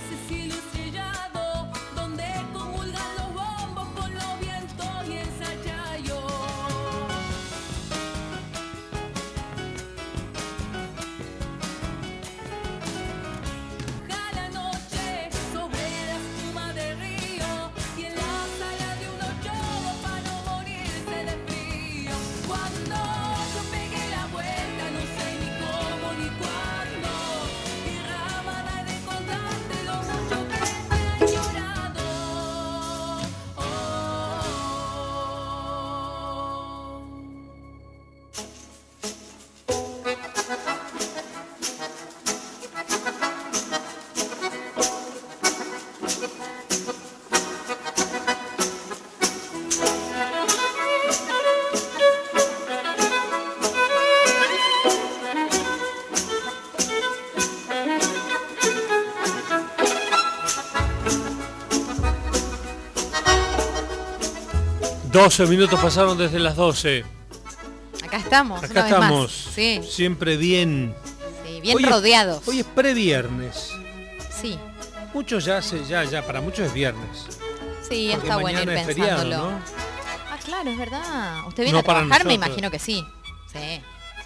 12 minutos pasaron desde las 12. Acá estamos. Acá estamos. Sí. Siempre bien. Sí, bien rodeados. Hoy es previernes. Sí. Muchos ya para muchos es viernes. Sí, porque está bueno ir mañana es pensándolo. feriado, ¿no? Ah, claro, es verdad. ¿Usted viene No a para trabajar? Me nosotros. imagino que sí. Sí.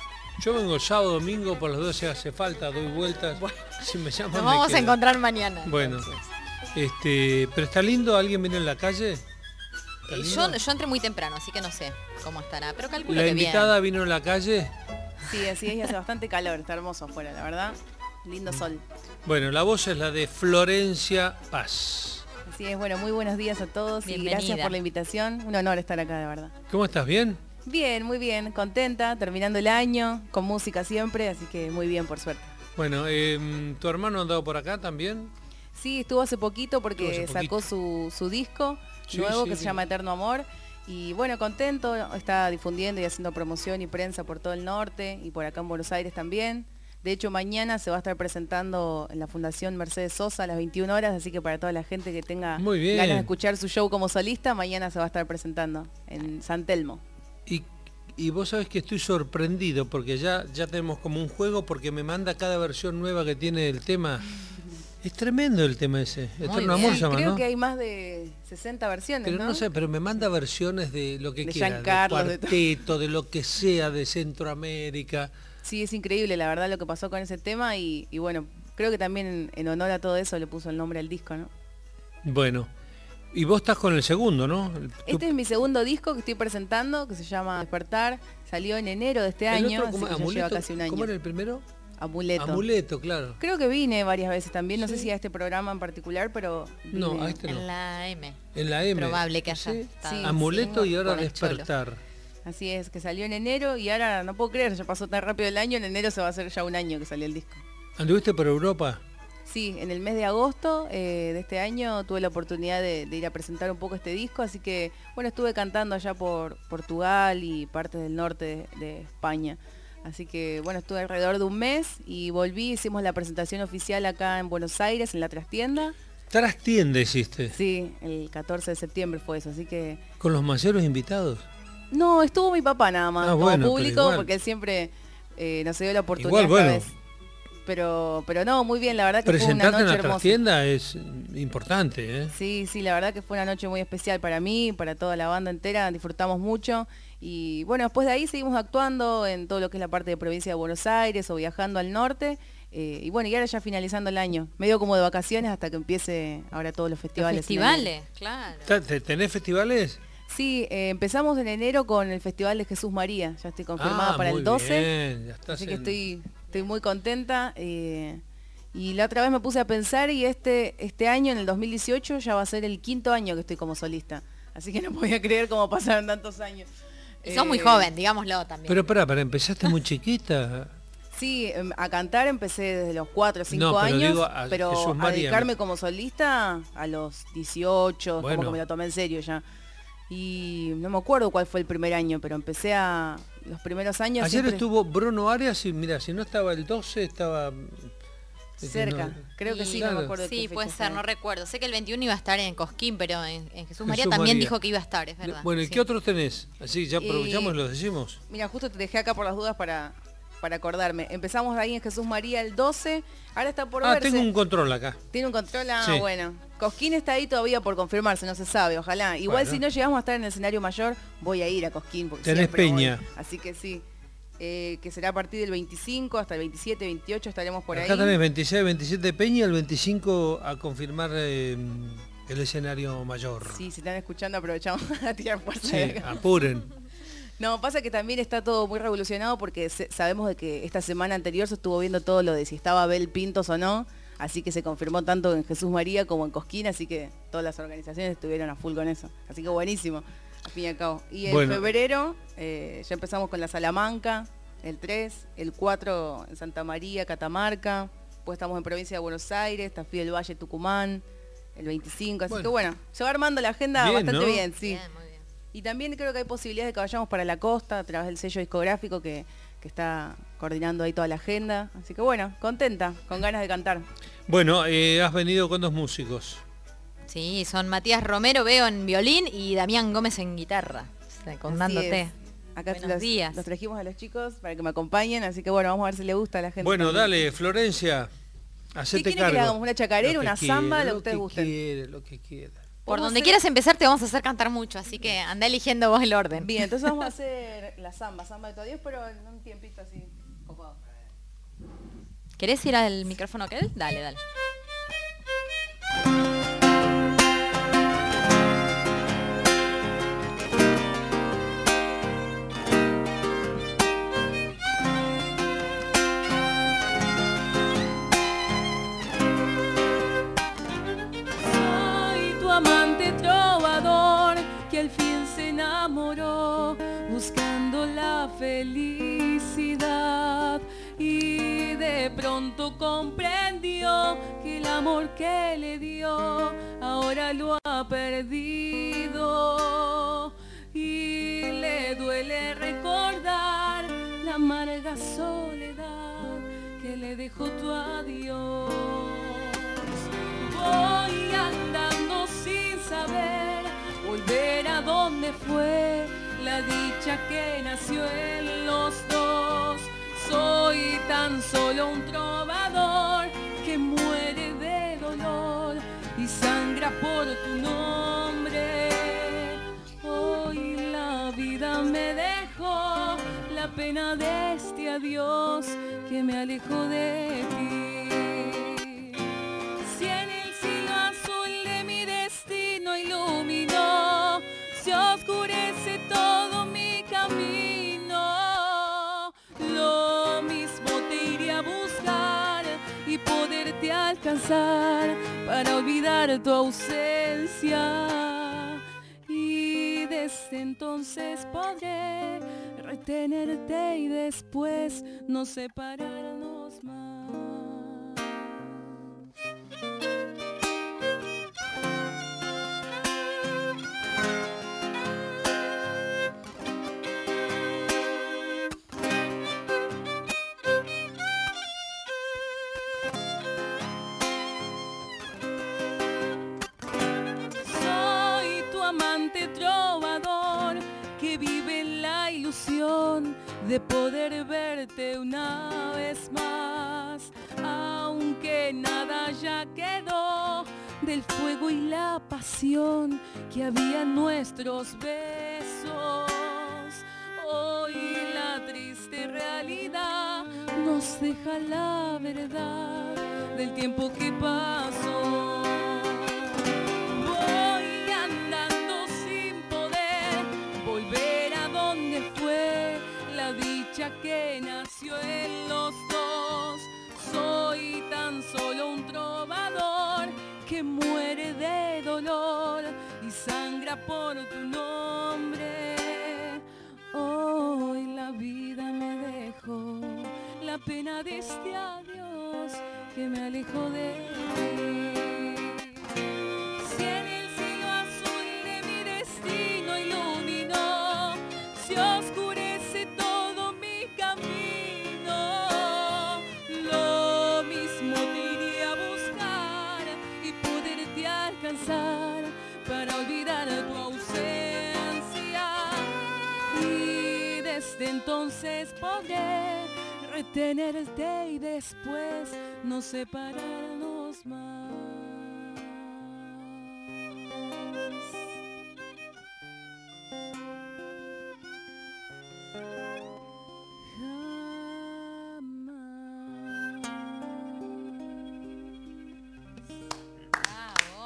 Yo vengo el sábado, domingo, por las 12 hace falta, doy vueltas. Bueno, si me llaman nos me vamos a quedo. encontrar mañana. Bueno, entonces. pero está lindo, ¿alguien viene en la calle? ¿Está lindo? Yo entré muy temprano, así que no sé cómo estará, pero calculo ¿La que bien. invitada vino en la calle? Sí, así es, y hace bastante calor, está hermoso afuera, la verdad. Lindo sol. Bueno, la voz es la de Florencia Paz. Así es, bueno, muy buenos días a todos Bienvenida. y gracias por la invitación. Un honor estar acá, de verdad. ¿Cómo estás? ¿Bien? Bien, muy bien, contenta, terminando el año, con música siempre, así que muy bien, por suerte. Bueno, ¿tu hermano ha andado por acá también? Sí, estuvo hace poquito porque Estuvo hace sacó su disco Sí, nuevo sí, que se sí. llama Eterno Amor. Y bueno, contento, está difundiendo y haciendo promoción y prensa por todo el norte y por acá en Buenos Aires también. De hecho, mañana se va a estar presentando en la Fundación Mercedes Sosa a las 21 horas, así que para toda la gente que tenga Muy bien. ganas de escuchar su show como solista, mañana se va a estar presentando en San Telmo. Y vos sabés que estoy sorprendido porque ya tenemos como un juego porque me manda cada versión nueva que tiene el tema. Es tremendo el tema ese. Eterno bien. Amor Sí, se llama, creo ¿no? que hay más de 60 versiones, Pero no sé, pero me manda versiones de lo que De quiera, Giancarlo, de cuarteto, de lo que sea, de Centroamérica. Sí, es increíble la verdad lo que pasó con ese tema y bueno, creo que también en honor a todo eso le puso el nombre al disco, ¿no? Bueno, y vos estás con el segundo, ¿no? Este es mi segundo disco que estoy presentando, que se llama Despertar, salió en enero de este El año, otro, así ¿cómo, que ya Amuleto? lleva casi un año. ¿Cómo era el primero? Amuleto. Amuleto, claro. Creo que vine varias veces también, no sé Sí. si a este programa en particular, pero No, vine. a este no. En la M. En la M. Probable que haya Sí. estado. Sí. Amuleto y ahora Con el Cholo. Despertar. Así es, que salió en enero y ahora no puedo creer, ya pasó tan rápido el año, en enero se va a hacer ya un año que salió el disco. ¿Anduviste por Europa? Sí, en el mes de agosto de este año tuve la oportunidad de ir a presentar un poco este disco, así que bueno, estuve cantando allá por Portugal y partes del norte de España. Así que bueno, estuve alrededor de un mes y volví, hicimos la presentación oficial acá en Buenos Aires, en la trastienda. Trastienda hiciste. Sí, el 14 de septiembre fue eso, así que... ¿Con los maceros invitados? No, estuvo mi papá nada más, Ah, como bueno, pero público, igual. porque él siempre nos dio la oportunidad Igual, esta bueno. vez. Pero no, muy bien, la verdad que fue una Presentarte noche en la hermosa. trastienda es importante, ¿eh? Sí, sí, la verdad que fue una noche muy especial para mí, para toda la banda entera, disfrutamos mucho y bueno, después de ahí seguimos actuando en todo lo que es la parte de provincia de Buenos Aires o viajando al norte y bueno, y ahora ya finalizando el año, medio como de vacaciones hasta que empiece ahora todos los Los festivales. festivales, claro. ¿Tenés festivales? Sí, empezamos en enero con el Festival de Jesús María, ya estoy confirmada para muy el 12, bien, ya estás así que en- estoy muy contenta. Y la otra vez me puse a pensar y este año, en el 2018, ya va a ser el 5.º año que estoy como solista. Así que no podía creer cómo pasaron tantos años. Y sos muy joven, digámoslo también. Pero para, empezaste muy chiquita. Sí, a cantar empecé desde los 4 o 5 No, pero años, digo, a Jesús pero a María dedicarme como solista a los 18, Bueno. como que me lo tomé en serio ya. Y no me acuerdo cuál fue el primer año, pero empecé a los primeros años. Ayer siempre estuvo Bruno Arias y mira, si no estaba el 12, estaba... cerca, no- creo que Y- sí, no claro. me acuerdo de Sí, qué puede fecha ser, fue. no recuerdo. Sé que el 21 iba a estar en Cosquín, pero en Jesús María Jesús también María. dijo que iba a estar, es verdad. Bueno, ¿y sí. qué otros tenés? Así ya aprovechamos y los decimos. Mira, justo te dejé acá por las dudas para para acordarme. Empezamos ahí en Jesús María el 12, ahora está por verse. Tengo un control acá. Tiene un control, Sí. Bueno. Cosquín está ahí todavía por confirmarse, no se sabe, ojalá. Igual Bueno. si no llegamos a estar en el escenario mayor, voy a ir a Cosquín. Porque Tenés siempre voy. peña. Así que sí. Que será a partir del 25 hasta el 27, 28 estaremos por Acá ahí. tenés 26, 27 Peña, el 25 a confirmar el escenario mayor. Sí, si están escuchando aprovechamos a tirar fuerza Sí, de acá. apuren. No, pasa que también está todo muy revolucionado porque sabemos de que esta semana anterior se estuvo viendo todo lo de si estaba Abel Pintos o no, así que se confirmó tanto en Jesús María como en Cosquín, así que todas las organizaciones estuvieron a full con eso. Así que buenísimo, al fin y al cabo. Y en febrero ya empezamos con la Salamanca, el 3, el 4 en Santa María, Catamarca, pues estamos en provincia de Buenos Aires, Tafí del Valle, Tucumán, el 25, así que bueno, se va armando la agenda Bien, bastante ¿no? bien, sí. Bien, muy bien. Y también creo que hay posibilidades de que vayamos para la costa a través del sello discográfico que está coordinando ahí toda la agenda. Así que bueno, contenta, con ganas de cantar. Bueno, has venido con dos músicos. Sí, son Matías Romero, veo en violín, y Damián Gómez en guitarra, secundándote. Así es. Acá Buenos días. los trajimos a los chicos para que me acompañen, así que bueno, vamos a ver si le gusta a la gente. Bueno, también. dale, Florencia, ¿Qué hacete quiere cargo. que le hagamos? ¿Una chacarera, Lo que una quiera, samba, lo que ustedes gusten? Lo que quiera. Por Vamos a donde hacer- quieras empezar te vamos a hacer cantar mucho, así que anda eligiendo vos el orden. Bien, entonces vamos a hacer la samba de todo Dios, pero en un tiempito así, copado. ¿Querés ir al micrófono aquel? Dale, dale. Soy tu amante trovador que al fin se enamoró buscando la felicidad y de pronto comprendió que el amor que le dio ahora lo ha perdido y le duele recordar la amarga soledad que le dejó tu adiós. Voy andando sin saber volver a donde fue la dicha que nació en los dos. Soy tan solo un trovador que muere de dolor y sangra por tu nombre. Hoy la vida me dejó la pena de este adiós que me alejó de ti. Si en el cielo azul de mi destino iluminó, se oscurece todo mi camino. Lo mismo te iré a buscar y poderte alcanzar para olvidar tu ausencia. Y desde entonces podré retenerte y después no separarnos más. Soy tu amante trovador que vive en la ilusión de poder verte una vez más, aunque nada ya quedó del fuego y la pasión que había en nuestros besos. Hoy la triste realidad nos deja la verdad del tiempo que pasó. Voy andando sin poder volver a donde fue la dicha que nació en los dos. Soy tan solo un trovador que muere de dolor y sangra por tu nombre. Hoy la vida me dejó la pena de este adiós que me alejó de ti. Si en el cielo azul de mi destino iluminó, se oscurece todo mi camino. Lo mismo te iré a buscar y poderte alcanzar para olvidar tu ausencia. Y desde entonces podré tenerte y después no separarnos más. Bravo.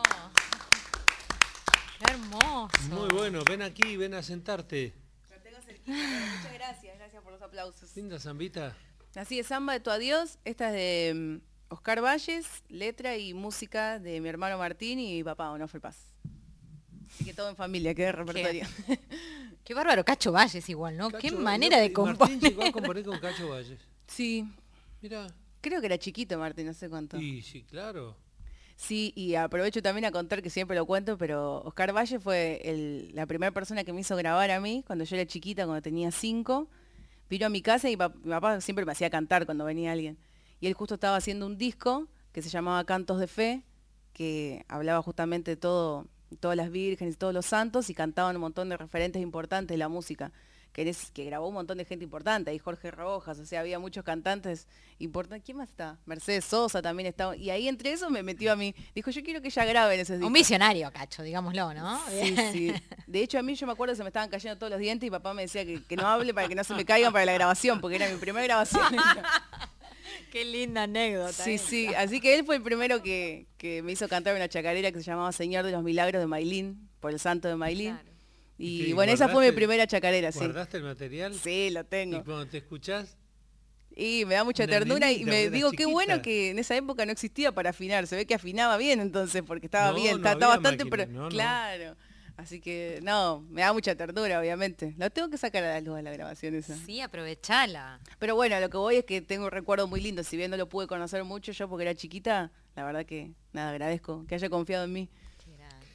Qué hermoso. Muy bueno, ven aquí, ven a sentarte. Lo tengo cerquita, pero muchas gracias, gracias por los aplausos. Linda zambita. Así es, Samba de tu adiós. Esta es de Oscar Valles, letra y música de mi hermano Martín y mi papá, Onofre Paz. Así que todo en familia, qué repertorio. Qué bárbaro, Cacho Valles igual, ¿no? Cacho, Qué manera de Martín componer. llegó a componer con Cacho Valles. Sí, Mira. creo que era chiquito Martín, no sé cuánto. Y sí, claro. Sí, y aprovecho también a contar que siempre lo cuento, pero Oscar Valle fue la primera persona que me hizo grabar a mí cuando yo era chiquita, cuando tenía 5. Vino a mi casa y mi papá siempre me hacía cantar cuando venía alguien. Y él justo estaba haciendo un disco que se llamaba Cantos de Fe, que hablaba justamente de todas las vírgenes y todos los santos y cantaban un montón de referentes importantes de la música, que grabó un montón de gente importante, ahí Jorge Rojas, o sea, había muchos cantantes importantes. ¿Quién más está? Mercedes Sosa también estaba. Y ahí entre eso me metió a mí. Dijo, yo quiero que ella grabe en ese disco. Un visionario, Cacho, digámoslo, ¿no? Sí, sí. De hecho, a mí yo me acuerdo que se me estaban cayendo todos los dientes y papá me decía que no hable para que no se me caigan para la grabación, porque era mi primera grabación. Qué linda anécdota. Sí, sí. Así que él fue el primero que me hizo cantar una chacarera que se llamaba Señor de los Milagros de Mailín, por el santo de Mailín. Claro. Y ¿Y bueno, esa fue mi primera chacarera, sí. ¿Guardaste el material? Sí, lo Y tengo. cuando te escuchás, Y me da mucha Una ternura y nenita, me era digo, qué chiquita. bueno que en esa época no existía para afinar. Se ve que afinaba bien entonces, porque estaba No, bien, no está había bastante, máquina, pero no, no. claro. Así que, no, me da mucha ternura, obviamente. Lo tengo que sacar a la luz de la grabación esa. Sí, aprovechala. Pero bueno, lo que voy es que tengo un recuerdo muy lindo. Si bien no lo pude conocer mucho yo porque era chiquita, la verdad que, nada, agradezco que haya confiado en mí. Qué grande.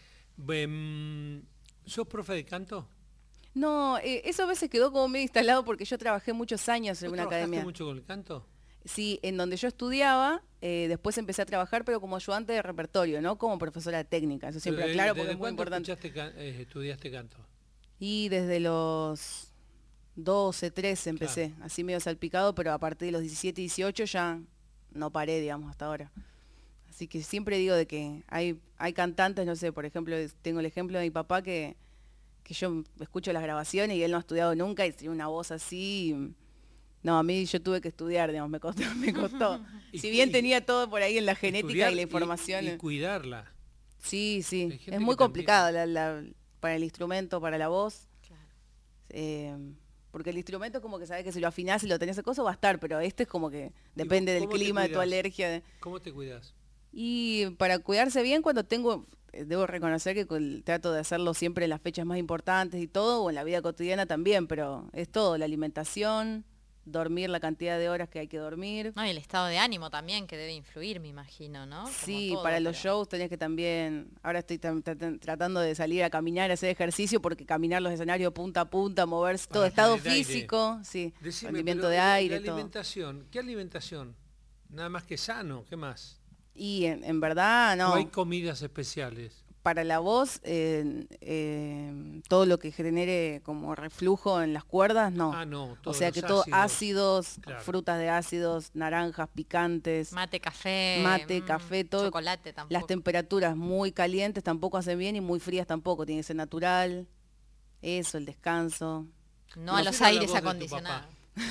¿sos profe de canto? No, eso a veces quedó como medio instalado porque yo trabajé muchos años en ¿Vos una trabajaste academia. mucho con el canto? Sí, en donde yo estudiaba, después empecé a trabajar, pero como ayudante de repertorio, no como profesora técnica. Eso siempre Pero, aclaro ¿desde porque es muy cuándo importante. estudiaste canto? Y desde los 12, 13 empecé, así medio salpicado, pero a partir de los 17, 18 ya no paré, digamos, hasta ahora. Así que siempre digo de que hay cantantes, no sé, por ejemplo, tengo el ejemplo de mi papá que yo escucho las grabaciones y él no ha estudiado nunca y tiene una voz así. No, a mí yo tuve que estudiar, digamos, me costó, me costó. Y Si bien y- tenía todo por ahí en la genética Estudiar y la información. Y cuidarla. Sí, sí, Hay gente es muy que también- complicado para el instrumento, para la voz. Claro. Porque el instrumento es como que sabes que si lo afinás y lo tenés esa cosa va a estar, pero este es como que depende del ¿cómo te clima, de tu cuidás? alergia. ¿Cómo te cuidas? Y para cuidarse bien cuando debo reconocer que trato de hacerlo siempre en las fechas más importantes y todo, o en la vida cotidiana también, pero es todo, la alimentación, dormir la cantidad de horas que hay que dormir. No, y el estado de ánimo también que debe influir, me imagino, ¿no? Como Sí, todo, para los pero- shows tenés que también, ahora estoy tratando de salir a caminar, a hacer ejercicio, porque caminar los escenarios punta a punta, moverse, todo, Para estado tener aire. físico, sí, Decime, rendimiento pero de aire, la todo. alimentación, ¿qué alimentación? Nada más que sano, ¿qué más? Y en verdad, ¿O hay no, comidas especiales? para la voz, todo lo que genere como reflujo en las cuerdas, no. Ah, no, O todos sea los que todo ácidos, Claro. frutas de ácidos, naranjas, picantes, Mate, café. Mate, café, todo. Chocolate tampoco. las temperaturas muy calientes tampoco hacen bien y muy frías tampoco, tiene que ser natural. Eso, el descanso. No a los Prefiero la aires voz de tu acondicionados.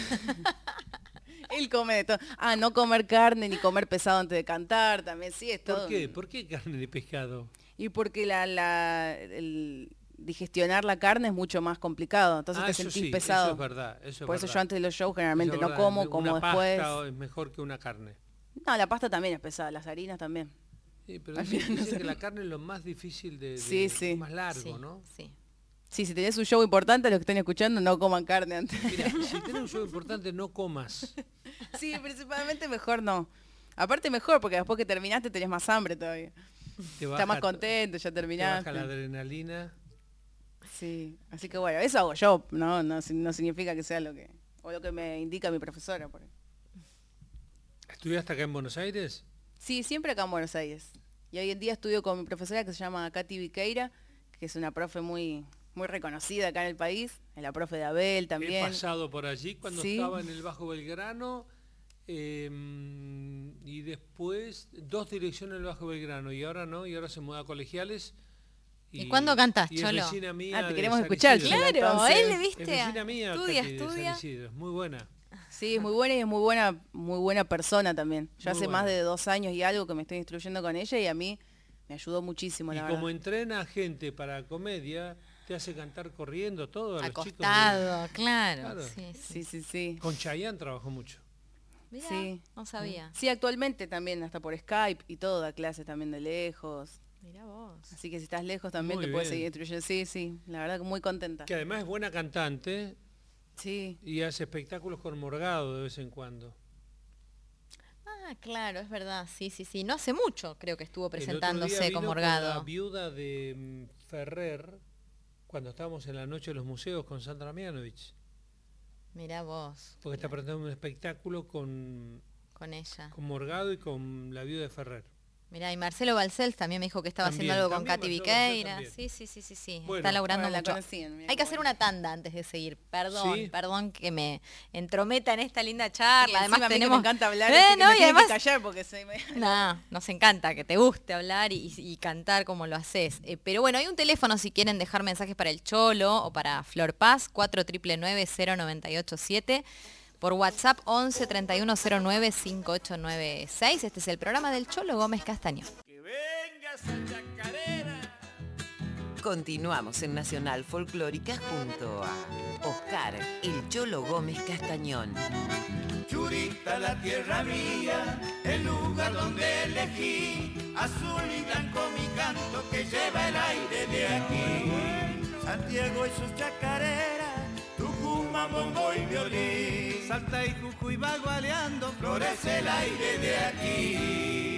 Él come de todo. Ah, no comer carne ni comer pesado antes de cantar, también sí, es todo. ¿Por qué? ¿Por qué carne de pescado? Y porque el digestionar la carne es mucho más complicado, entonces te eso sentís sí, pesado. eso es verdad. Eso es Por eso verdad. yo antes de los shows generalmente Eso es no verdad. como Una después. pasta es mejor que una carne. No, la pasta también es pesada, las harinas también. Sí, pero Al dicen, final no dicen sé. que la carne es lo más difícil Sí, sí. más largo, Sí, ¿no? sí. Sí, si tenés un show importante, los que estén escuchando no coman carne antes. Mira, si tenés un show importante, no comas. Sí, principalmente mejor no. Aparte mejor, porque después que terminaste tenés más hambre todavía. Te Estás más baja- contento, ya Te baja terminaste. la adrenalina. Sí, así que bueno, eso hago yo, no significa que sea lo que me indica mi profesora. ¿Estudiaste acá en Buenos Aires? Sí, siempre acá en Buenos Aires. Y hoy en día estudio con mi profesora que se llama Katy Viqueira, que es una profe muy reconocida acá en el país, es la profe de Abel He también. pasado por allí cuando Sí. estaba en el Bajo Belgrano Y después 2 direcciones del Bajo Belgrano, y ahora no, y ahora se muda a Colegiales. ¿Y cuándo cantás, y es Cholo? vecina mía te de queremos San escuchar, Isidro. Cholo. Claro, Entonces, él, Es viste, vecina mía, estudia, Katy, de San estudia. Isidro, es muy buena. Sí, es muy buena y es muy buena persona también. Yo Muy hace buena. más de 2 años y algo que me estoy instruyendo con ella y a mí me ayudó muchísimo, Y la como verdad. entrena a gente para comedia, te hace cantar corriendo todo a los chicos. Acostado, claro. Claro. Sí, sí. Sí, sí, sí. Con Chayanne trabajó mucho. Mirá, Sí. no sabía. Sí, actualmente también, hasta por Skype y todo, da clases también de lejos. Mirá vos. Así que si estás lejos también Muy te puedes bien. seguir instruyendo. Sí, sí, la verdad que muy contenta. Que además es buena cantante Sí, y hace espectáculos con Morgado de vez en cuando. Ah, claro, es verdad. Sí, sí, sí. No hace mucho creo que estuvo El otro día presentándose vino con la Morgado. viuda de Ferrer, cuando estábamos en la noche de los museos con Sandra Mianovich, Mirá vos. porque está presentando un espectáculo con Con ella. Morgado y con la viuda de Ferrer. Mirá, y Marcelo Balcells también me dijo que estaba También, haciendo algo con también Katy Marcelo Balcells Viqueira. también. Sí, sí, sí, sí, sí. Bueno, Está laburando bueno, la mucho. conocían, mirá Hay que qué hacer bueno. una tanda antes de seguir. Perdón, Sí. perdón que me entrometa en esta linda charla. Y además encima a mí que tenemos... me encanta hablar, Eh, así que no, me y tienen además... que callar porque se me... No, nos encanta que te guste hablar y cantar como lo haces. Pero bueno, hay un teléfono si quieren dejar mensajes para el Cholo o para Flor Paz, 4999-0987. Por WhatsApp 11 3109 5896. Este es el programa del Cholo Gómez Castañón. Que venga esa chacarera. Continuamos en Nacional Folclórica junto a Oscar, el Cholo Gómez Castañón. Churita, la tierra mía, el lugar donde elegí, azul y blanco mi canto que lleva el aire de aquí. Santiago y sus chacareras, Tucumán, bombo y violín, Salta y Jujuy bagualeando, florece el aire de aquí.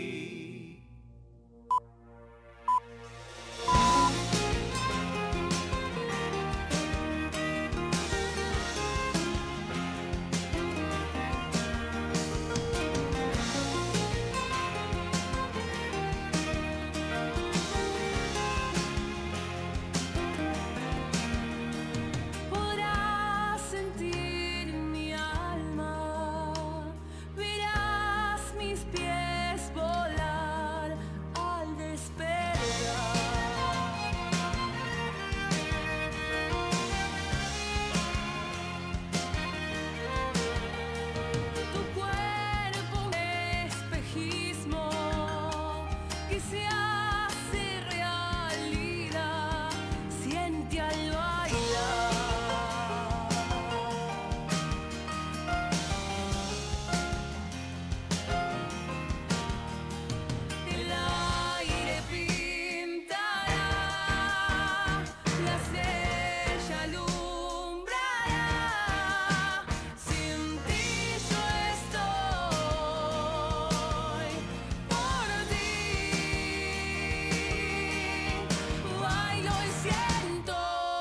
Podrás sentir mi alma, verás mis pies volar al despertar. Tu cuerpo un espejismo que se hace realidad, siente al bailar. El aire pintará, la estrella alumbrará, sin ti yo estoy por ti, bailo y siento.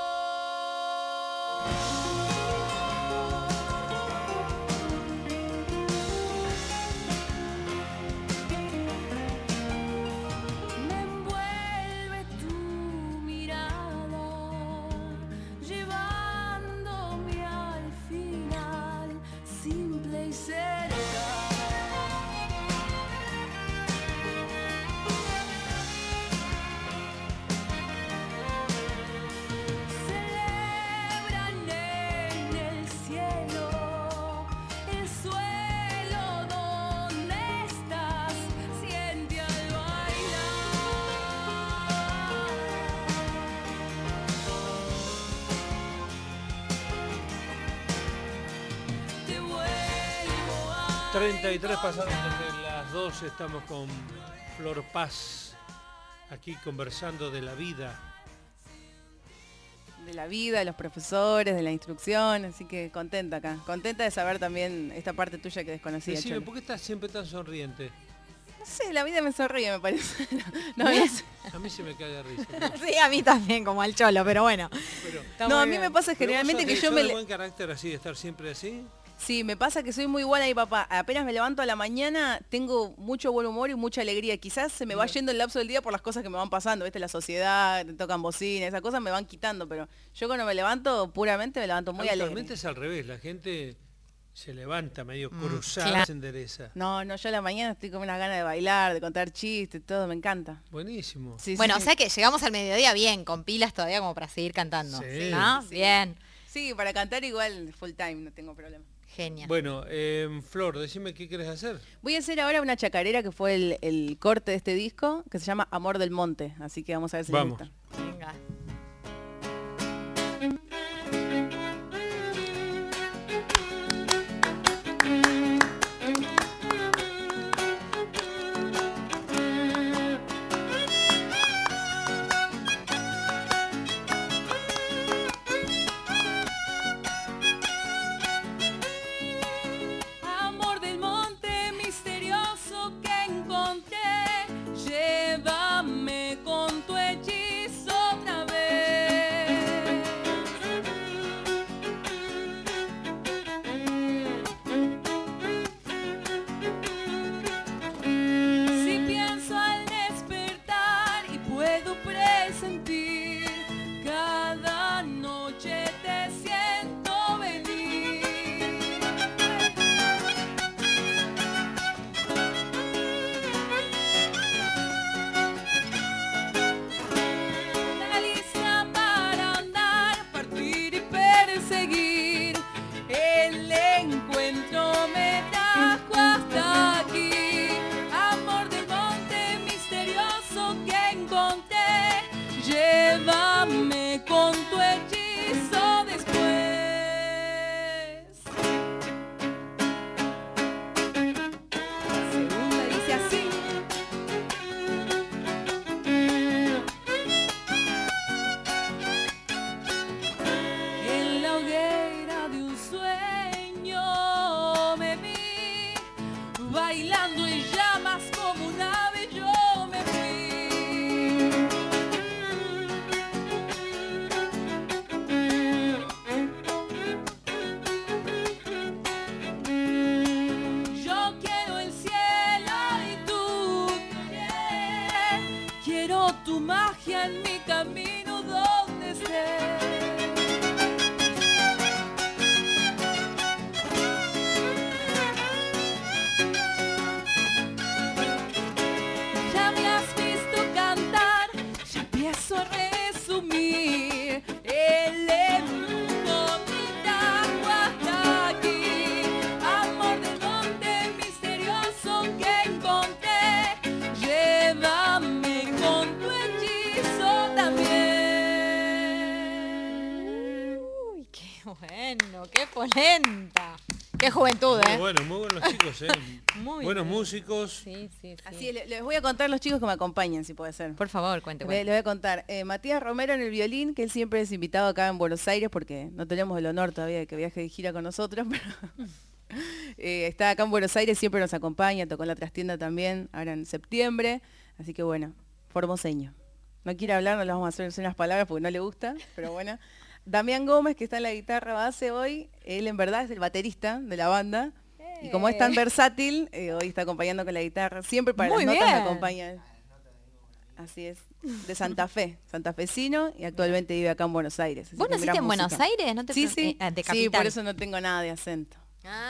'Me envuelve tu mirada, llevándome al final, simple y cerca. Celebran en el cielo, el suelo donde estás, siente al bailar. Te vuelvo a 33 pasadas desde las 12, estamos con Flor Paz, aquí conversando de la vida. De la vida, de los profesores, de la instrucción, así que contenta acá. Contenta de saber también esta parte tuya que desconocía, Decime, Cholo. ¿por qué estás siempre tan sonriente? No sé, la vida me sonríe, me parece. No, no sé. A mí se me cae de risa. Sí, a mí también, como al Cholo, pero bueno. Pero, Está No, muy a mí bien. me pasa ¿pero generalmente vos que sos yo me... de buen carácter así, de estar siempre así? Sí, me pasa que soy muy igual a mi papá. Apenas me levanto a la mañana, tengo mucho buen humor y mucha alegría. Quizás se me va yendo el lapso del día por las cosas que me van pasando, ¿viste? La sociedad, te tocan bocina, esas cosas me van quitando, pero yo cuando me levanto, puramente me levanto muy alegre. Actualmente es al revés, la gente Se levanta medio cruzada, claro. se endereza. No, yo a la mañana estoy con unas ganas de bailar, de contar chistes, todo, me encanta. Buenísimo. Sí, Bueno, sí, o sea que llegamos al mediodía bien, con pilas todavía como para seguir cantando. Sí. ¿No? Sí. Bien. Sí, para cantar igual full time, no tengo problema. Genial. Bueno, Flor, decime qué querés hacer. Voy a hacer ahora una chacarera que fue el corte de este disco, que se llama Amor del Monte, así que vamos a ver si les Vamos. gusta. Venga. Amor del monte misterioso que encontré, llévame con tu hechizo otra vez. Si pienso al despertar y puedo presentir, cada noche te siento venir. Una lista para andar, partir y perseguir. El encuentro me trajo hasta aquí. Amor del monte misterioso que encontré, llévame con tu hechizo después. Segunda dice así. En la hoguera de un sueño me vi, bailando en llamas como un ave yo me fui. Yo quiero el cielo y tú quiero tu magia en mi camino donde estés. Ya me has visto cantar, ya empiezo a resumir. El mundo me trajo hasta aquí. Amor del monte misterioso que encontré, llévame con tu hechizo también. Uy, qué bueno, qué polenta. Qué juventud, ¿eh? Muy buenos chicos, Muy buenos bien. músicos. Sí, sí, sí. Así, les voy a contar los chicos que me acompañan, si puede ser. Por favor, cuente, Les cuente. voy a contar. Matías Romero en el violín, que él siempre es invitado acá en Buenos Aires, porque no tenemos el honor todavía de que viaje de gira con nosotros, pero está acá en Buenos Aires, siempre nos acompaña, tocó en la trastienda también, ahora en septiembre, así que bueno, formoseño. No quiere hablar, no le vamos a hacer unas palabras porque no le gusta, pero bueno. Damián Gómez, que está en la guitarra base hoy, él en verdad es el baterista de la banda, y como es tan versátil, hoy está acompañando con la guitarra, siempre para Muy las notas me bien. acompaña él. Así es, de Santa Fe, santafesino, y actualmente vive acá en Buenos Aires. así ¿Vos que un naciste gran en Buenos músico. Aires? ¿No te Sí, pre- sí, de sí, capital? por eso no tengo nada de acento. Ah.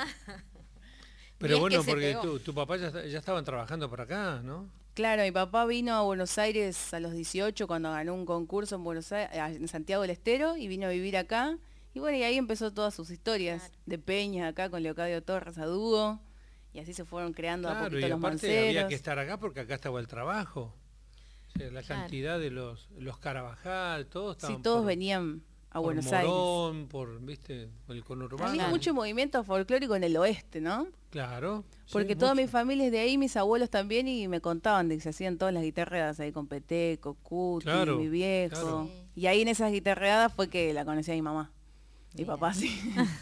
Pero Y es bueno, que se porque pegó. tu papá ya estaban trabajando por acá, ¿no? Claro, mi papá vino a Buenos Aires a los 18 cuando ganó un concurso en Buenos Aires, en Santiago del Estero, y vino a vivir acá. Y bueno, y ahí empezó todas sus historias Claro. de peñas acá con Leocadio Torres a dúo, y así se fueron creando a Claro, poquito y los aparte había manceros. que estar acá porque acá estaba el trabajo. O sea, la Claro. cantidad de los Carabajal, todos estaban Sí, todos por- venían a por Buenos Aires. Morón, por, viste, el conurbano. Había mucho movimiento folclórico en el oeste, ¿no? Claro. sí, Porque toda mi mucho. familia es de ahí, mis abuelos también, y me contaban de que se hacían todas las guitarreadas ahí con Peteco, Cuti, Claro, mi viejo. claro. Y ahí en esas guitarreadas fue que la conocí a mi mamá. Mi Mira. papá sí.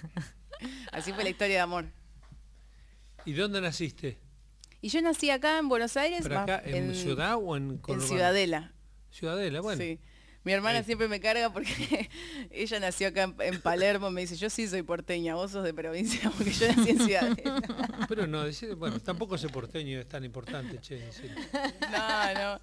Así fue la historia de amor. ¿Y dónde naciste? Y yo nací acá en Buenos Aires, ¿Pero más acá en Ciudad o en en conurbano? Ciudadela. Ciudadela, bueno. Sí. Mi hermana Ahí. siempre me carga porque ella nació acá en Palermo, me dice, yo sí soy porteña, vos sos de provincia, porque yo nací en Ciudadela. Pero no, bueno, tampoco ese porteño es tan importante, che. decir. No.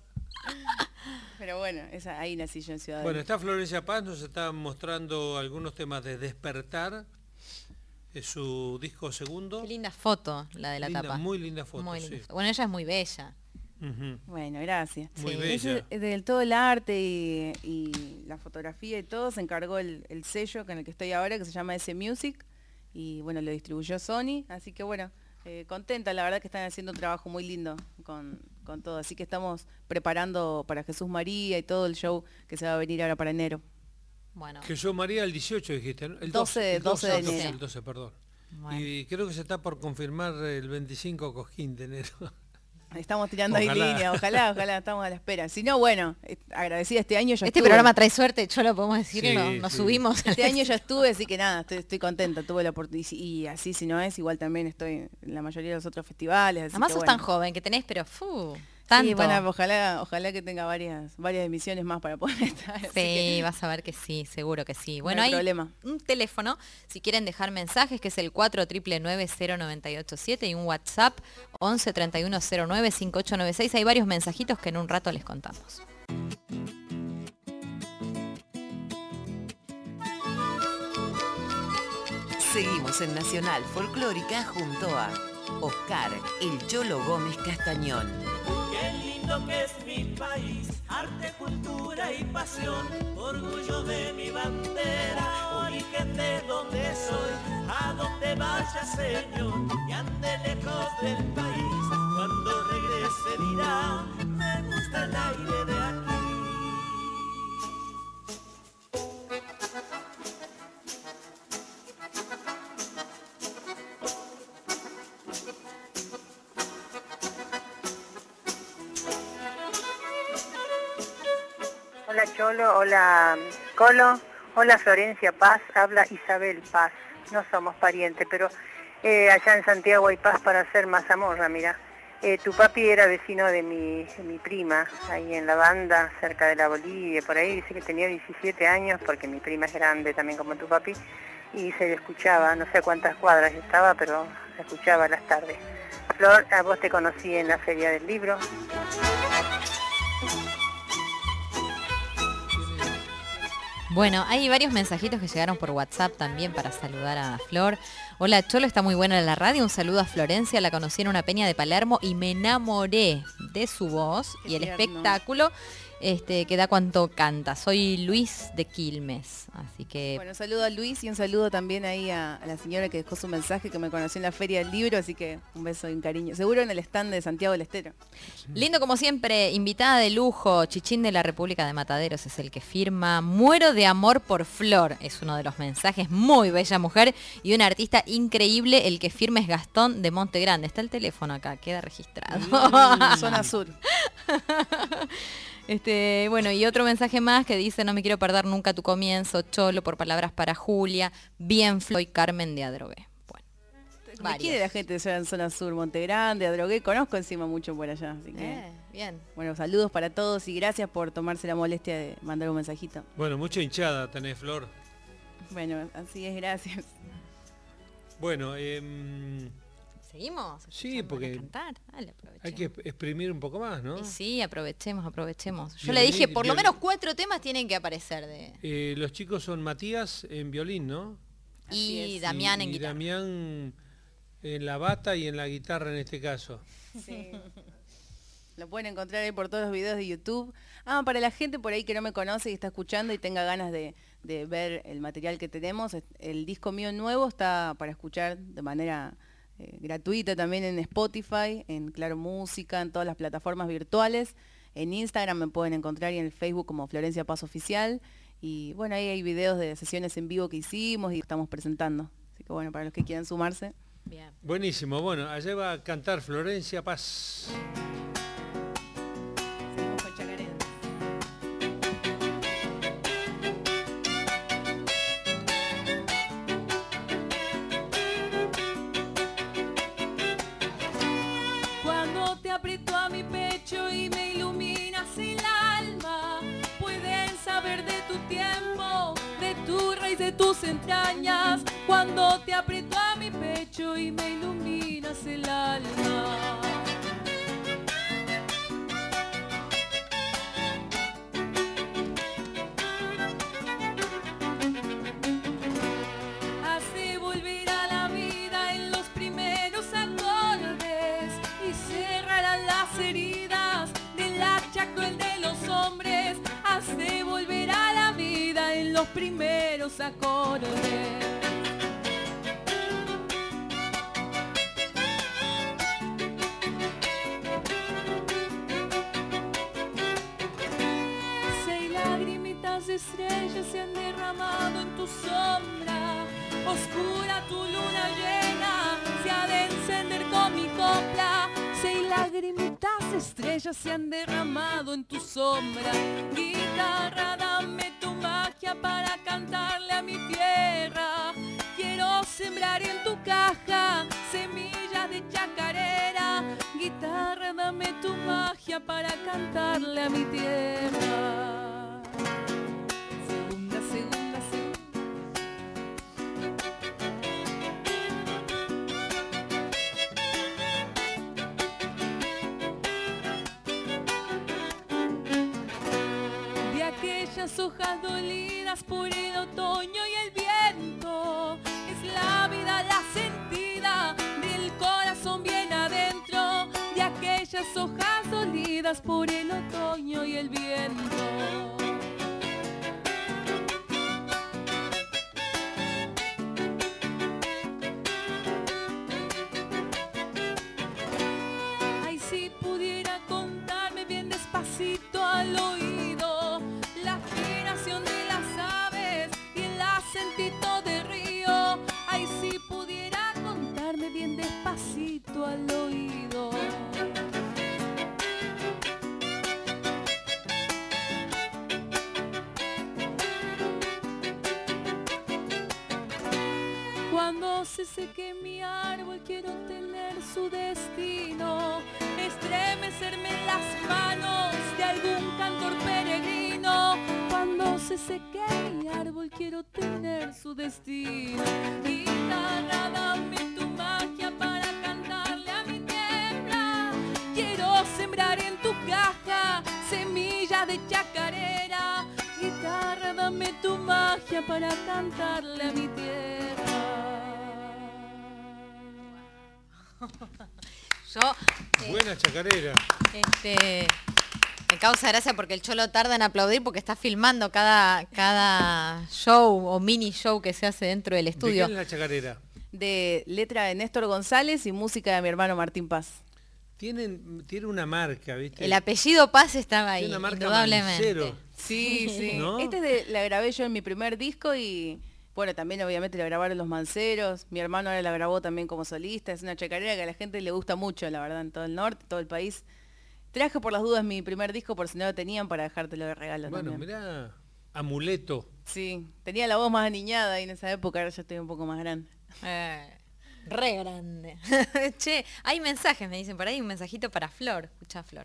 Pero bueno, ahí nací yo en Ciudadela. Bueno, está Florencia Paz, nos está mostrando algunos temas de Despertar. Es su disco segundo. Qué linda foto la de la tapa. Muy linda foto, Muy linda sí. foto. Bueno, ella es muy bella. Ujú. Bueno, gracias. Muy Sí. bella. Del todo el arte y la fotografía y todo se encargó el sello con el que estoy ahora, que se llama S Music, y bueno, lo distribuyó Sony, así que bueno, contenta, la verdad que están haciendo un trabajo muy lindo con todo, así que estamos preparando para Jesús María y todo el show que se va a venir ahora para enero. Bueno, Jesús María el 18 dijiste, ¿no? El 12 el de el enero. El 12, perdón. bueno. Y creo que se está por confirmar el 25 Cosquín de enero. Estamos tirando ahí Ojalá. línea, ojalá, estamos a la espera. Si no, bueno, agradecida este año ya Este estuve. programa trae suerte, yo lo podemos decir, Sí, nos sí. subimos. Este año ya estuve, así que nada, estoy contenta, tuve la oportunidad. Y así, si no es, igual también estoy en la mayoría de los otros festivales. Así Además que sos bueno. tan joven que tenés, pero tanto. Sí, bueno, ojalá que tenga varias emisiones más para poder estar. así Sí, que vas a ver que sí, seguro que sí. no Bueno, hay hay problema. un teléfono, si quieren dejar mensajes, que es el 4999-0987 y un WhatsApp 11 3109 5896. Hay varios mensajitos que en un rato les contamos. Seguimos en Nacional Folclórica junto a Oscar El Cholo Gómez Castañón. Qué lindo que es mi país, arte, cultura y pasión, orgullo de mi bandera, origen de donde soy, a donde vaya Señor, y ande lejos del país, cuando regrese dirá, me gusta el aire de aquí. Hola Cholo, hola Colo, hola Florencia Paz, habla Isabel Paz. No somos parientes, pero allá en Santiago hay paz para hacer mazamorra, mira. Tu papi era vecino de mi prima, ahí en la banda, cerca de la Bolivia, por ahí dice que tenía 17 años, porque mi prima es grande también como tu papi, y se le escuchaba, no sé a cuántas cuadras estaba, pero se escuchaba a las tardes. Flor, a vos te conocí en la Feria del Libro. Bueno, hay varios mensajitos que llegaron por WhatsApp también para saludar a Flor. Hola Cholo, está muy buena la radio. Un saludo a Florencia, la conocí en una peña de Palermo y me enamoré de su voz Qué y el tierno. espectáculo que da cuanto canta. Soy Luis de Quilmes, así que Bueno, un saludo a Luis y un saludo también ahí a la señora que dejó su mensaje, que me conoció en la Feria del Libro, así que un beso y un cariño. Seguro en el stand de Santiago del Estero. lindo como siempre, invitada de lujo, Chichín de la República de Mataderos es el que firma. Muero de amor por Flor, es uno de los mensajes, muy bella mujer y un artista increíble. El que firma es Gastón de Monte Grande. Está el teléfono acá, queda registrado. Zona Sur. Bueno, y otro mensaje más que dice: no me quiero perder nunca tu comienzo, Cholo, por palabras para Julia, bien Floy Carmen de Adrogué. Bueno, Me varios. quiere la gente allá en Zona Sur, Monte Grande, Adrogué, conozco encima mucho por allá, así que Bien. bueno, saludos para todos y gracias por tomarse la molestia de mandar un mensajito. Bueno, mucha hinchada tenés, Flor. Bueno, así es, gracias. Bueno, ¿Seguimos? Sí, ¿Escuchando porque para cantar? Dale, aprovechemos. hay que exprimir un poco más, ¿no? Y sí, aprovechemos. Yo Violín- le dije, por lo violín- menos 4 temas tienen que aparecer de... Los chicos son Matías en violín, ¿no? Así Y es. Damián en y guitarra. Damián en la bata y en la guitarra en este caso. Sí. Lo pueden encontrar ahí por todos los videos de YouTube. Para la gente por ahí que no me conoce y está escuchando y tenga ganas de ver el material que tenemos, el disco mío nuevo está para escuchar de manera gratuita también en Spotify, en Claro Música, en todas las plataformas virtuales. En Instagram me pueden encontrar y en el Facebook como Florencia Paz Oficial. Y bueno, ahí hay videos de sesiones en vivo que hicimos y estamos presentando. Así que bueno, para los que quieran sumarse. Bien. Buenísimo, bueno, allá va a cantar Florencia Paz. Seguimos con Chacarera. Cuando te aprieto a mi pecho y me iluminas el alma, pueden saber de tu tiempo, de tu raíz, de tus entrañas. Cuando te aprieto a mi pecho y me iluminas el alma. Hace volver a la los primeros acordes. De estrellas se han derramado en tu sombra, oscura tu luna llena, se ha de encender con mi copla. 6 lagrimitas de estrellas se han derramado en tu sombra. Guitarra, dame tu magia para cantarle a mi tierra. Quiero sembrar en tu caja semillas de chacarera. Guitarra, dame tu magia para cantarle a mi tierra. Aquellas hojas dolidas por el otoño y el viento, es la vida la sentida del corazón bien adentro. De aquellas hojas dolidas por el otoño y el viento. Ay, si pudiera contarme bien despacito al oído la generación de las aves y el acentito de río. Ay, si pudiera contarme bien despacito al oído. Cuando se seque mi árbol quiero tener su destino, estremecerme en las manos de algún cantor peregrino. Cuando se seque mi árbol quiero tener su destino. Guitarra, dame tu magia para cantarle a mi tierra. Quiero sembrar en tu caja semillas de chacarera. Guitarra, dame tu magia para cantarle a mi tierra. Yo, buena chacarera. Me causa gracia porque el Cholo tarda en aplaudir porque está filmando cada show o mini show que se hace dentro del estudio. ¿De qué es la chacarera? De letra de Néstor González y música de mi hermano Martín Paz. Tiene una marca, ¿viste? El apellido Paz estaba ahí, Tiene una marca indudablemente. Mancero. Sí, sí. ¿No? La grabé yo en mi primer disco y bueno, también obviamente la grabaron los Manceros. Mi hermano ahora la grabó también como solista. Es una chacarera que a la gente le gusta mucho, la verdad, en todo el norte, todo el país. Traje por las dudas mi primer disco por si no lo tenían para dejártelo de regalo. Bueno, también. mirá, Amuleto. Sí, tenía la voz más aniñada y en esa época, ahora ya estoy un poco más grande. Re grande. Che, hay mensajes, me dicen por ahí, un mensajito para Flor. Escuchá, Flor.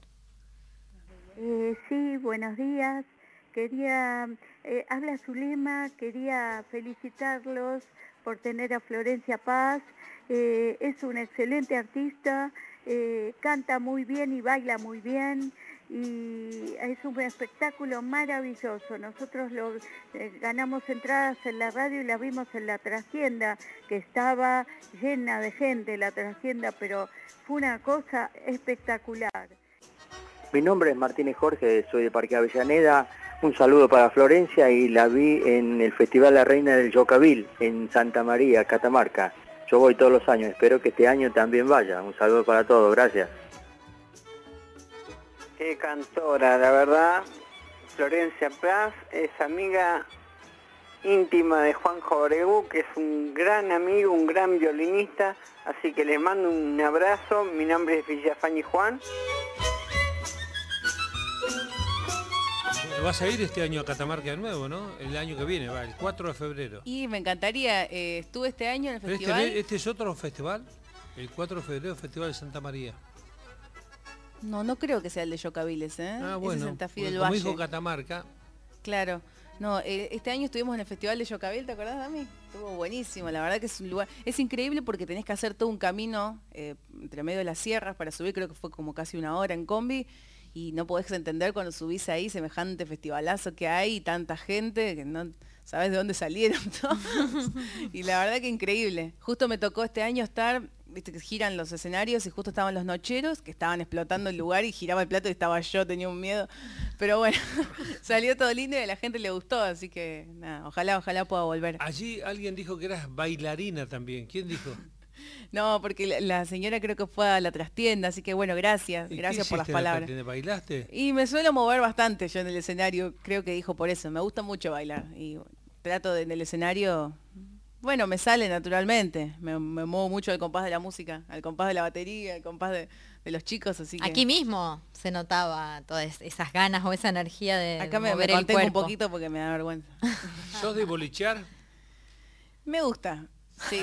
Sí, buenos días. Habla Zulema, quería felicitarlos por tener a Florencia Paz. Es una excelente artista, canta muy bien y baila muy bien. Y es un espectáculo maravilloso. Nosotros ganamos entradas en la radio y las vimos en la trastienda, que estaba llena de gente la trastienda, pero fue una cosa espectacular. Mi nombre es Martínez Jorge, soy de Parque Avellaneda. Un saludo para Florencia y la vi en el Festival La Reina del Yocabil en Santa María, Catamarca. Yo voy todos los años, espero que este año también vaya. Un saludo para todos, gracias. Qué cantora, la verdad. Florencia Paz es amiga íntima de Juanjo Obregú, que es un gran amigo, un gran violinista, así que les mando un abrazo. Mi nombre es Villafañe Juan. Bueno, vas a ir este año a Catamarca de nuevo, ¿no? El año que viene, va, el 4 de febrero. Y me encantaría, estuve este año en el festival. ¿Este es otro festival? El 4 de febrero, Festival de Santa María. No creo que sea el de Yocabiles, ¿eh? Ah, bueno, ese es Santa Fe del como Valle. dijo Catamarca. Claro. No, este año estuvimos en el Festival de Yocabil, ¿te acordás, Dami? Estuvo buenísimo, la verdad que es un lugar... Es increíble porque tenés que hacer todo un camino entre medio de las sierras para subir, creo que fue como casi 1 hora en combi, y no podés entender cuando subís ahí semejante festivalazo que hay y tanta gente, que no ¿sabes de dónde salieron todos? Y la verdad que increíble. Justo me tocó este año estar, viste que giran los escenarios y justo estaban los nocheros que estaban explotando el lugar y giraba el plato y estaba yo, tenía un miedo. Pero bueno, salió todo lindo y a la gente le gustó, así que nada, ojalá pueda volver. Allí alguien dijo que eras bailarina también. ¿Quién dijo? No, porque la señora creo que fue a la trastienda, así que bueno, gracias por las palabras. ¿Bailaste? Y me suelo mover bastante yo en el escenario, creo que dijo por eso, me gusta mucho bailar y trato en el escenario, bueno, me sale naturalmente, me muevo mucho al compás de la música, al compás de la batería, al compás de los chicos, así que... Aquí mismo se notaba todas esas ganas o esa energía de acá mover me el contengo un cuerpo. poquito porque me da vergüenza. ¿Sos de bolichear? Me gusta, sí.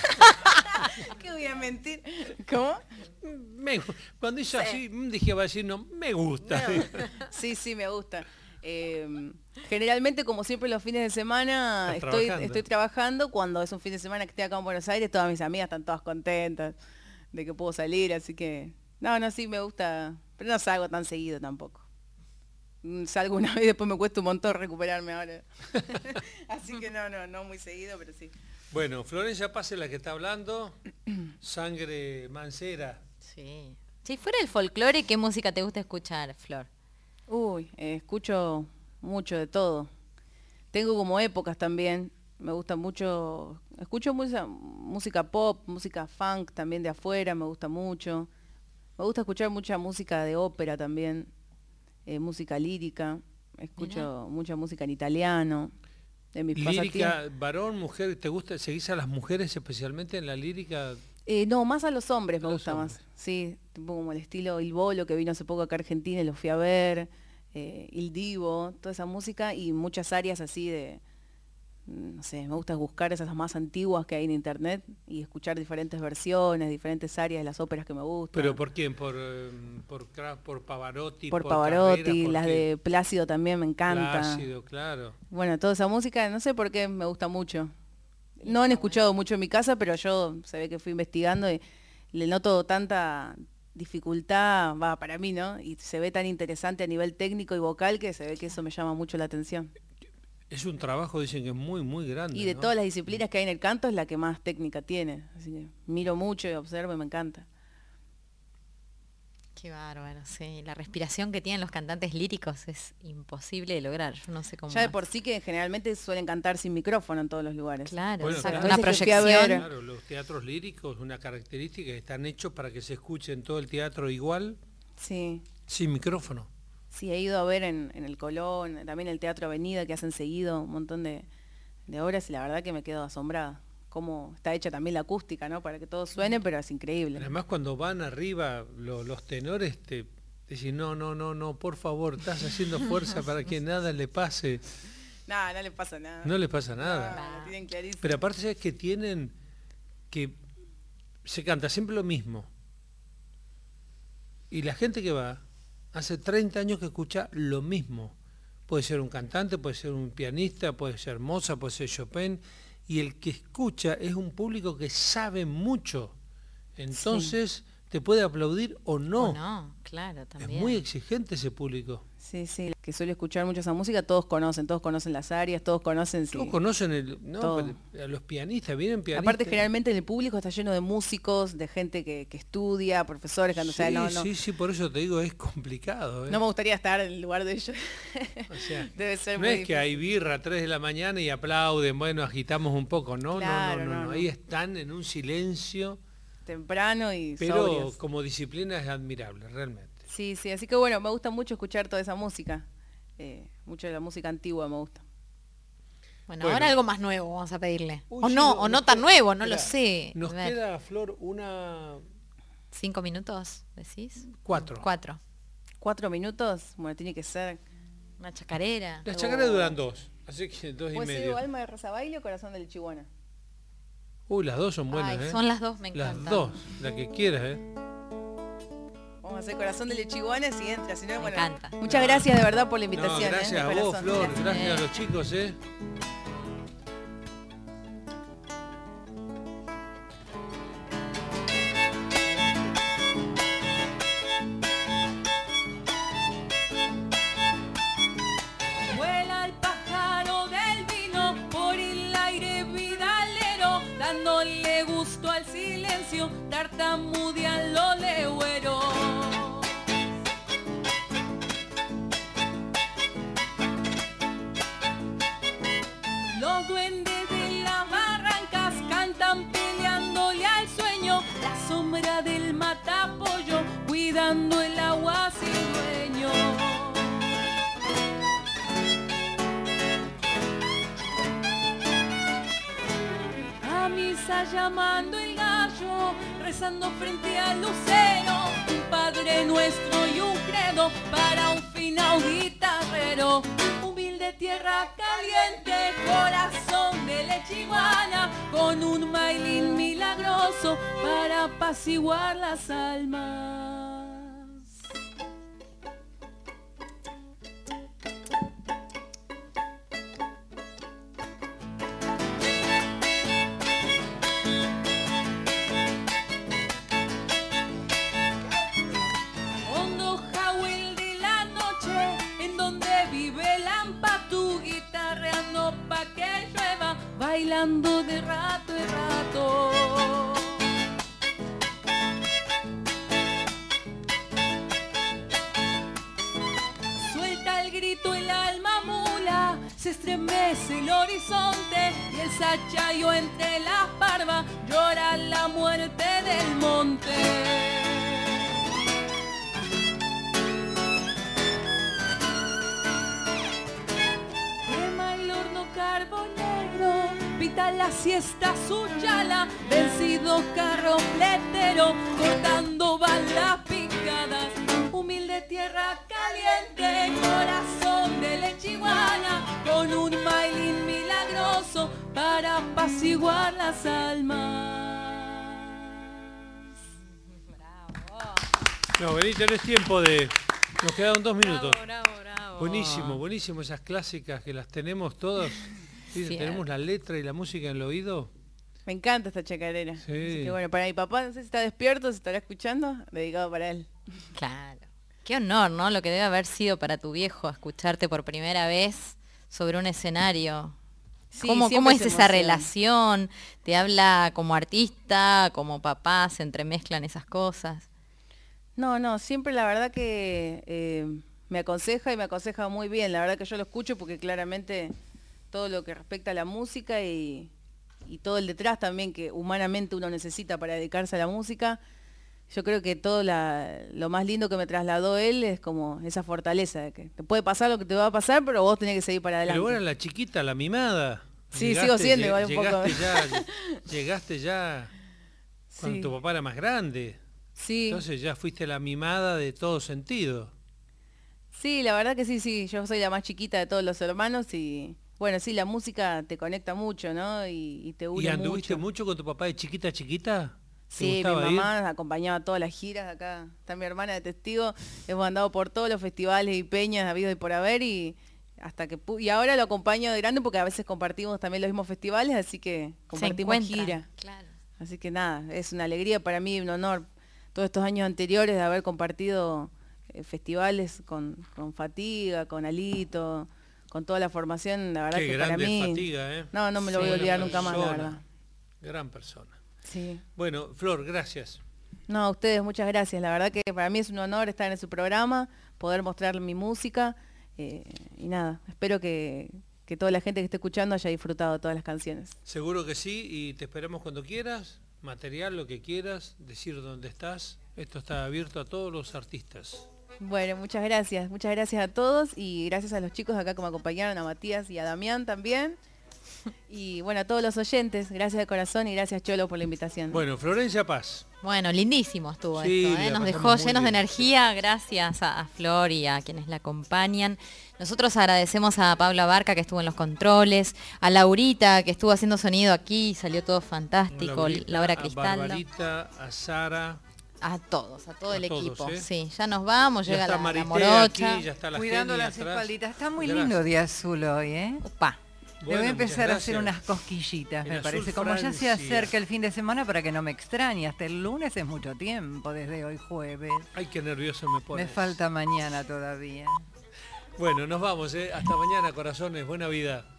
¿Qué voy a mentir? ¿Cómo? Cuando hizo así, dije, va a decir, no, me gusta. Sí, me gusta. Generalmente, como siempre, los fines de semana estoy trabajando. Cuando es un fin de semana que estoy acá en Buenos Aires, todas mis amigas están todas contentas de que puedo salir, así que... No, sí, me gusta, pero no salgo tan seguido tampoco. Salgo una vez y después me cuesta un montón recuperarme ahora. Así que no muy seguido, pero sí. Bueno, Florencia Paz es la que está hablando, Sangre Mancera. Sí. Si fuera el folclore, ¿qué música te gusta escuchar, Flor? Uy, escucho mucho de todo. Tengo como épocas también, me gusta mucho, escucho música pop, música funk también de afuera, me gusta mucho. Me gusta escuchar mucha música de ópera también, música lírica, escucho mucha música en italiano. De mis lírica, varón, mujer, ¿te gusta? ¿Seguís a las mujeres especialmente en la lírica? No, más a los hombres me gusta más. Sí, tipo como el estilo Il Bolo, que vino hace poco acá a Argentina y lo fui a ver, Il Divo, toda esa música y muchas áreas así de, no sé, me gusta buscar esas más antiguas que hay en internet y escuchar diferentes versiones, diferentes áreas de las óperas que me gustan. ¿Pero por quién? ¿Por Pavarotti? Por Pavarotti, Carrera, las de Plácido también me encanta. Plácido, claro. Bueno, toda esa música, no sé por qué me gusta mucho. No han escuchado mucho en mi casa, pero yo se ve que fui investigando y le noto tanta dificultad, para mí, ¿no? Y se ve tan interesante a nivel técnico y vocal que se ve que eso me llama mucho la atención. Es un trabajo, dicen que es muy, muy grande. Y de ¿no? todas las disciplinas que hay en el canto es la que más técnica tiene. Así que miro mucho y observo y me encanta. Qué bárbaro, sí. La respiración que tienen los cantantes líricos es imposible de lograr. Yo no sé cómo. Ya de por sí que generalmente suelen cantar sin micrófono en todos los lugares. Claro, bueno, exacto. claro. Una proyección. Claro, los teatros líricos, una característica, están hechos para que se escuche en todo el teatro igual, sí, sin micrófono. Sí, he ido a ver en el Colón, también el Teatro Avenida, que hacen seguido un montón de obras y la verdad que me quedo asombrada. Cómo está hecha también la acústica, ¿no? Para que todo suene, pero es increíble. Además, cuando van arriba los tenores te dicen, no, por favor, estás haciendo fuerza para que nada le pase. No le pasa nada. No le pasa nada. No, lo tienen clarísimo. Pero aparte, ¿sabes que tienen que se canta siempre lo mismo? Y la gente que va, hace 30 años que escucha lo mismo. Puede ser un cantante, puede ser un pianista, puede ser Mozart, puede ser Chopin. Y el que escucha es un público que sabe mucho. Entonces te puede aplaudir o no. O no, claro, también. Es muy exigente ese público. Sí, que suele escuchar mucho esa música, todos conocen las áreas, todos conocen... Todos conocen a los pianistas, vienen pianistas. Aparte, generalmente en el público está lleno de músicos, de gente que estudia, profesores, que Sí, por eso te digo, es complicado. No me gustaría estar en el lugar de ellos. O sea, debe ser no muy es difícil. que hay birra a 3 de la mañana y aplauden, bueno, agitamos un poco, no. Ahí están en un silencio. Temprano y pero sobrios. Como disciplina es admirable, realmente. Sí, así que bueno, me gusta mucho escuchar toda esa música. Mucho de la música antigua me gusta. Bueno, ahora algo más nuevo vamos a pedirle. Uy, o sí, no tan nuevo, no lo sé. Nos queda, Flor, 5 minutos, ¿decís? 4. 4 minutos, bueno, tiene que ser... Una chacarera. Las chacareras duran 2, así que 2 y ¿Puede ser medio. Alma de Rosabaile o Corazón de Lechiguana? Las dos son buenas, Ay, son las dos, me encantan. encantan. Las dos, la que quieras, Vamos a hacer Corazón de Lechiguana si entra, si no, Me encanta. Muchas gracias de verdad por la invitación. Gracias a de vos, corazón. Flor, gracias a los chicos, Vuela el pájaro del vino tartamudean los legüeros. Los duendes de las barrancas cantan peleándole al sueño, la sombra del matapollo cuidando el agua sin dueño. A misa llamando el gallo, rezando frente al lucero, un Padre Nuestro y un credo para un final guitarrero. Humilde tierra caliente, corazón de leche iguana, con un mailín milagroso para apaciguar las almas. Hondo jawel de la noche, en donde vive Lampatú, guitarreando pa' que llueva, bailando de rato en rato. Suelta el grito el alma mula, se estremece el horizonte y el sachayo entre las barbas llora la muerte del monte. Quema el horno carbonero, pita la siesta su chala, vencido carro fletero, cortando balas picadas. Humilde tierra caliente, corazón de leche iguana, con un mailín milagroso para apaciguar las almas. No, vení, tenés tiempo de... Nos quedaron 2 minutos. Bravo, bravo. Buenísimo, buenísimo. Esas clásicas que las tenemos todos. ¿Sí? Sí. Tenemos la letra y la música en el oído. Me encanta esta chacarera. Sí. Así que bueno, para mi papá, no sé si está despierto, si estará escuchando, dedicado para él. Claro. Qué honor, ¿no? Lo que debe haber sido para tu viejo escucharte por primera vez sobre un escenario. Sí, ¿Cómo siempre es se esa emociona. relación? ¿Te habla como artista, como papá? ¿Se entremezclan esas cosas? No, siempre la verdad que me aconseja y me aconseja muy bien. La verdad que yo lo escucho porque claramente todo lo que respecta a la música y todo el detrás también que humanamente uno necesita para dedicarse a la música, yo creo que todo lo más lindo que me trasladó él es como esa fortaleza de que te puede pasar lo que te va a pasar, pero vos tenés que seguir para adelante. Pero bueno, la chiquita, la mimada. Sí, sigo siendo igual un poco. Llegaste ya cuando Sí. tu papá era más grande. Sí. Entonces ya fuiste la mimada de todo sentido. Sí, la verdad que sí, yo soy la más chiquita de todos los hermanos y bueno, sí, la música te conecta mucho, ¿no? Y te une ¿Y anduviste mucho. mucho con tu papá de chiquita a chiquita? ¿Te Sí, mi gustaba ir? mamá acompañaba a todas las giras, acá está mi hermana de testigo, hemos andado por todos los festivales y peñas habidos y por haber y hasta que y ahora lo acompaño de grande porque a veces compartimos también los mismos festivales, así que compartimos gira. Claro. Así que nada, es una alegría para mí, un honor todos estos años anteriores de haber compartido festivales con Fatiga, con Alito, con toda la formación, la verdad Qué que para grande mí... Fatiga, ¿eh? No me lo voy a Buena olvidar nunca más, la persona, verdad. Gran persona. Sí. Bueno, Flor, gracias. No, a ustedes muchas gracias. La verdad que para mí es un honor estar en su programa, poder mostrar mi música y nada, espero que toda la gente que esté escuchando haya disfrutado todas las canciones. Seguro que sí, y te esperamos cuando quieras, material, lo que quieras, decir dónde estás. Esto está abierto a todos los artistas. Bueno, muchas gracias a todos y gracias a los chicos acá que me acompañaron, a Matías y a Damián también. Y bueno, a todos los oyentes, gracias de corazón y gracias Cholo por la invitación. Bueno, Florencia Paz. Bueno, lindísimo estuvo Sí, esto, la Nos pasamos dejó muy llenos de bien. energía, gracias a Flor y a quienes la acompañan. Nosotros agradecemos a Pablo Barca que estuvo en los controles, a Laurita que estuvo haciendo sonido aquí, salió todo fantástico, Laura a Cristaldo. Barbarita, a Sara. A todos, a todo el todos, equipo. ¿eh? Sí, ya nos vamos, Ya llega está la Marité morocha. aquí, ya está la Cuidando Genia las atrás. espalditas. Está muy Gracias. lindo Día Azul hoy, ¿eh? Opa. Le voy Bueno, a empezar a muchas hacer gracias. unas cosquillitas, El me azul parece. Como ya se Francia. acerca el fin de semana para que no me extrañe. Hasta el lunes es mucho tiempo, desde hoy jueves. Ay, qué nervioso me pones. Me falta mañana todavía. Bueno, nos vamos, ¿eh? Hasta mañana, corazones. Buena vida.